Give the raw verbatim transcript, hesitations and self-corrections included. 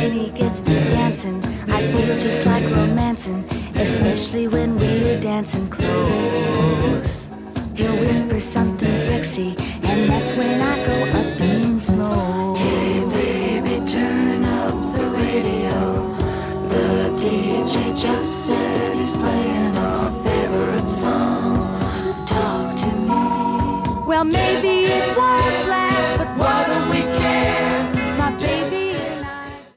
when he gets to dancing, I feel just like romancing, especially when we're dancing close. He'll whisper something sexy, and that's when I go up in smoke. Hey baby, turn up the radio. The D J just said he's playing our favorite song. Talk to me. Well, maybe